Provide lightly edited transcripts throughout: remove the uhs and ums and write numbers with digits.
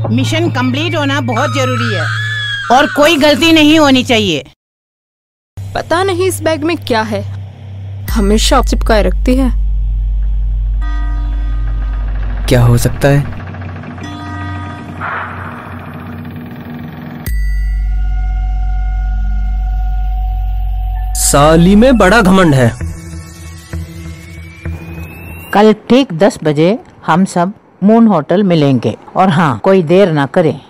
Mission complete होना बहुत जरूरी है और कोई गलती नहीं होनी चाहिए। पता नहीं इस बैग में क्या है, हमेशा चिपकाए रखती है। क्या हो सकता है? साली में बड़ा घमंड है। कल ठीक 10 बजे हम सब मून होटल मिलेंगे और हाँ, कोई देर ना करें।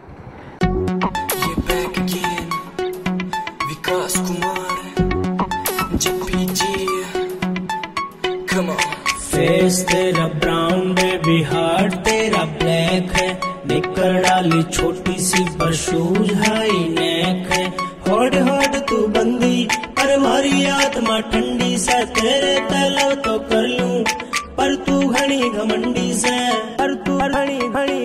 फेस तेरा ब्राउन बेबी हार्ट तेरा ब्लैक है, निकर डाली छोटी सी पर शूज हाई नेक है। होड़ होड़ तू बंदी पर मारी आत्मा ठंडी से, तेरे तलब तो कर लूं पर तू घनी घमंडी से, पर तू घनी घनी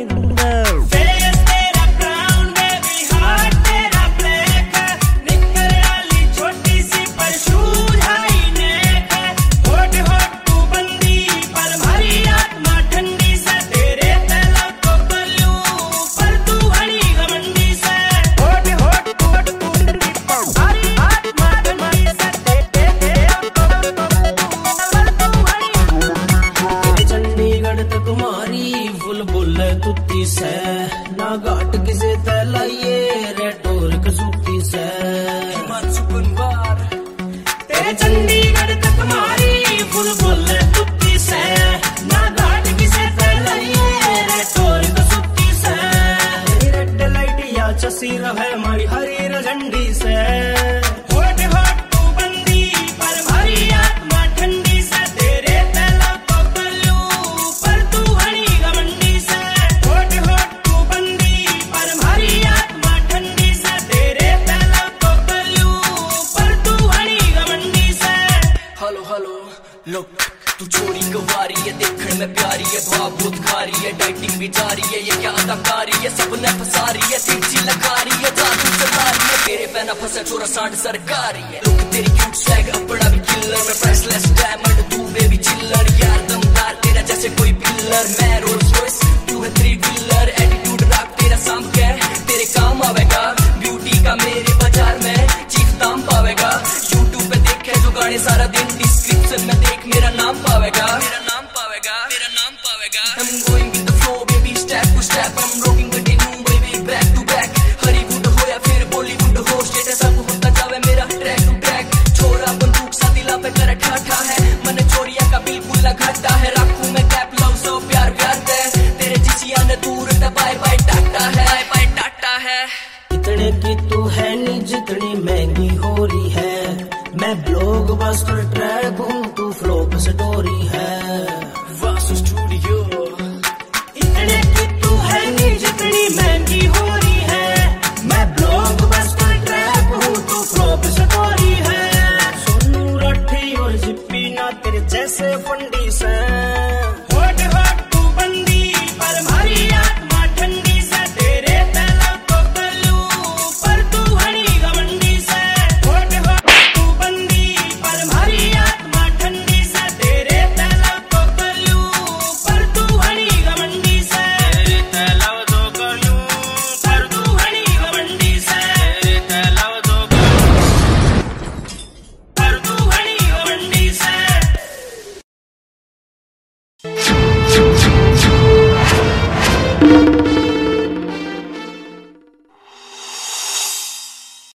ना घाट किसे तलाइए रेटोर कसूती से, तेरे चंडीगढ़ तक मारी फुल बुल तुत्ती से, ना घाट किसे तलाइए रेटोर कसूती से। रेड लाइट या चसी रहे मारी हरी झंडी से, होट होट तू बंदी पर भारी आत्मा ठंडी से, तेरे तला तो कल्लू पर तू हनी घमंडी से, होट होट तू बंदी पर भारी आत्मा ठंडी से, तेरे तला तो कल्लू पर तू हनी घमंडी से। हेलो हेलो लुक तू छोरी गवारी है, देखने में प्यारी है, भाव बहुत खारी है, डाइटिंग भी जारी है, ये क्या अदाकारी है, सबने फंसा रही है, तिरछी लगा रही है, जादू चला रही है, तेरे पैना फंसा छोरा सांड सरकारी है। लुक तेरी क्यूट स्वैग अपना भी किलर, मैं प्राइसलेस डायमंड तू बेबी चिल्लर, यार दमदार तेरा जैसे कोई पिल्लर, मैं रोल्स रॉयस तू है 3 व्हीलर, एटीट्यूड रख तेरा साम क्या तेरे काम आवेगा, ब्यूटी का मेरे बाजार में चीफ दाम पावेगा, यूट्यूब पे देखे जो गाने सारा दिन, डिस्क्रिप्शन में देख मेरा नाम पावेगा, मेरा नाम पावेगा, मेरा नाम पावेगा। I'm going with the flow baby step to step, I'm rocking the new baby back to back, Hollywood हो या फिर बॉलीवुड हो, स्टेटस अब होता जावे मेरा ट्रैक टू ट्रैक, छोरा बंदूक सा दिला पे कर ठाठा है, मन चोरिया का बिल्कुल लगाता है, रखूं मैं कैप लव सो प्यार प्यार दे, तेरे जिसिया ने दूर ते बाय बाय टाटा है, बाय बाय टाटा है। इतने की तू है नी जितनी महंगी हो रही है, मैं ब्लॉकबस्टर ट्रैक हूँ तू फ्लॉप स्टोरी है, वासु स्टूडियो। इतने की तू है नी जितनी महंगी हो रही है, मैं ब्लॉकबस्टर ट्रैक हूँ तू फ्लॉप स्टोरी है, सोनू राठी और जिप्पी ना तेरे जैसे फंडी से।